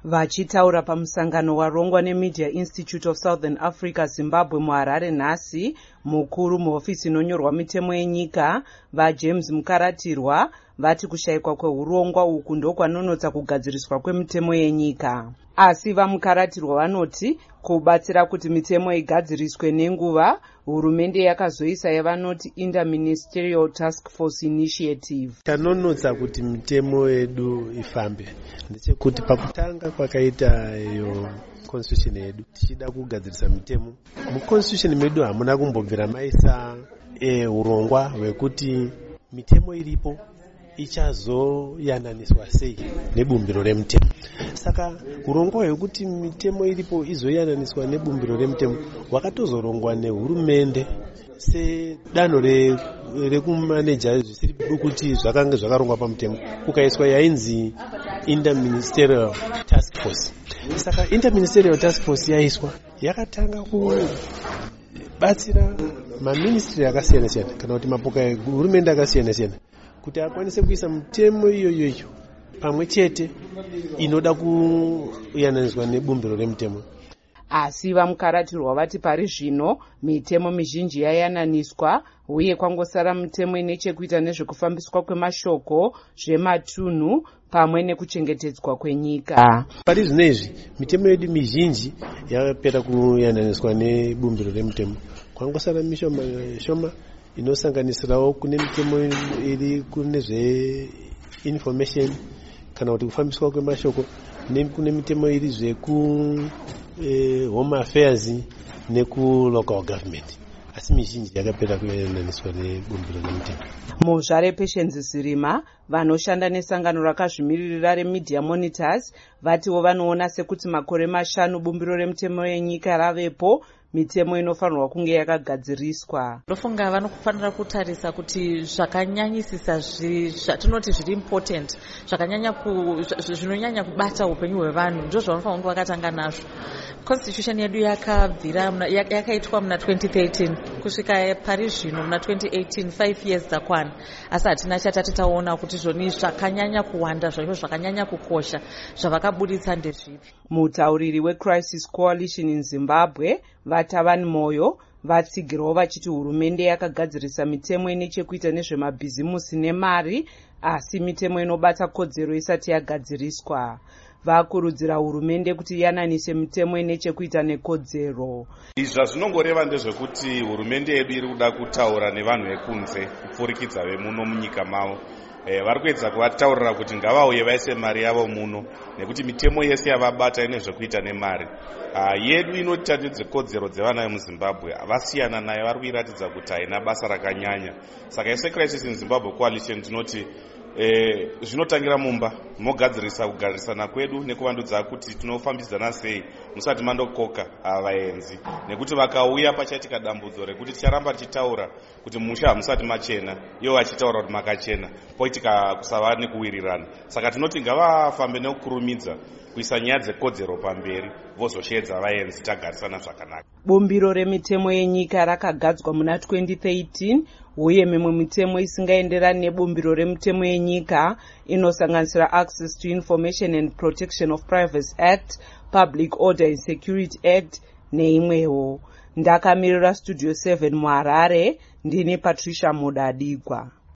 Vachitaura pamusangano warongwa neMedia Institute of Southern Africa Zimbabwe muHarare nhasi, mukuru muhofisi inonyorwa mitemo yenyika vaJames Mukaratirwa vati kushayikwa kweurongwa uku ndokwanonotsa kugadziriswa kwemitemo yenyika. Asi vaMukaratirwa vanoti kubatsira kuti mitemo igadziriswe nenguva, hurumende yakazoisa yavanoti Interministerial Task Force Initiative. Chanonotsa kuti mitemo yedu ifambe ndechekuti pakutanga kwakaita iyo constitution yedu tichida kugadzirisa mitemo. Muconstitution medu hamuna kumbobvira maisa urongwa hwekuti mitemo iripo ichazoyananiswa sei nebumbiro remitemo. Saka urongwa hwekuti mitemo iripo izoyananiswa nebumbiro remitemo wakatozorongwa nehurumende sedanho rekumaneja zvisiri kuti zvakanga zvakarongwa pamutemo kukaiswa yainzi Interministerial Task Force. Saka Interministerial Task Force yaiswa yakatanga kubatsira maministry akasiyana-siyana kana kuti mapoka ehurumende akasiyana-siyana kuti akwanise kuisa mitemo iyoyo pamwe chete inoda kuyananiswa nebumbiro remitemo. Asi vaMukaratirwa vati pari zvino mitemo mizhinji yayananiswa uye kwangosara mitemo ine chekuita nezvekufambiswa kwemashoko, zvematunhu pamwe nekuchengetedzwa kwenyika. Pari zvino izvi mitemo yedu mizhinji yapera kuyananiswa nebumbiro remitemo. Kwangosara mishoma inosanganisirawo kune mitemo iri kune zveinformation kana kuti kufambiswa kwemashoko, kune mitemo iri zveku home affairs neku local government. Asi mizhinji yakapera kuyananiswa nebumbiro remitemo. Muzvare Patience Zirima vanoshanda nesangano rakazvimiririra reMedia Monitors vatiwo vanoona sekuti makore 5 bumbiro remitemo yenyika ravepo, mitemo inofanirwa kunge yakagadziriswa. Ndofunga vanofanira kutarisa kuti zvakanyanyisisa zvatinoti zviri important, zvinonyanya kubata upenyu hwevanhu ndizvo zvavanofanira kunge vakatanga nazvo. Constitution yedu yakaitwa muna 2013 kusvika pari zvino muna 2018, 5 years dzakwana, asi hatina chatati taona kuti zvoni zvakanyanya kuwanda zvaizvo zvakanyanya kukosha zvavakabuditsa ndezvipi. Mutauriri weCrisis Coalition in Zimbabwe Vatavani Moyo vatsigirawo vachiti hurumende yakagadzirisa mitemo ine chekuita nezvemabhizimusi nemari, asi mitemo inobata kodzero isati yagadziriswa. Vakurudzira hurumende kuti yananise mitemo ine chekuita nekodzero. Izva zvinongoreva ndezvekuti hurumende yedu iri kuda kutaura nevanhu vekunze kupfurikidza vemuno munyika mavo. Vari kuedza kuvataurira kuti ngavauye vaise mari yavo muno nekuti mitemo yese yavabata ine zvekuita nemari. Yedu inotatidza kodzero dzevana vemuZimbabwe vasiyana nayo, vari kuiratidza kuti haina basa rakanyanya. Saka ese Crisis in Zimbabwe Coalition tinoti zvinotangira mumba mogadzirisa kugarisana kwedu nekuvandudza kuti tinofambidzana sei musati mandokoka vaenzi, nekuti vakauya pachaitika dambudzo rekuti ticharamba tichitaura kuti musha musati machena, ivo vachitaura kuti makachena, poitika kusava nekuwirirana. Saka tinoti ngavafambe nekukurumidza kuisa nyaya dzekodzero pamberi vozoshedza vaenzi tagarisana zvakanaka. Bumbiro remitemo yenyika rakagadzwa muna 2013 uye mimwe mitemo isingaenderani nebumbiro remitemo yenyika inosanganisira Access to Information and Protection of Privacy Act, Public Order and Security Act neimwewo. Ndakamirira Studio 7 muHarare, ndine Patricia Mudadigwa.